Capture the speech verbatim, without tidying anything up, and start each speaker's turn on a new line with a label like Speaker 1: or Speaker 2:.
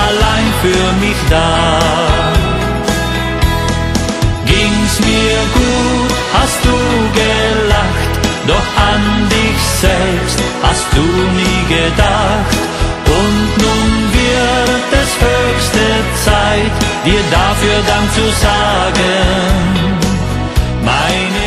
Speaker 1: allein für mich da. Ging's mir gut, hast du gelacht, doch an dich selbst hast du nie gedacht. Und nun wird es höchste Zeit, dir dafür Dank zu sagen. Meine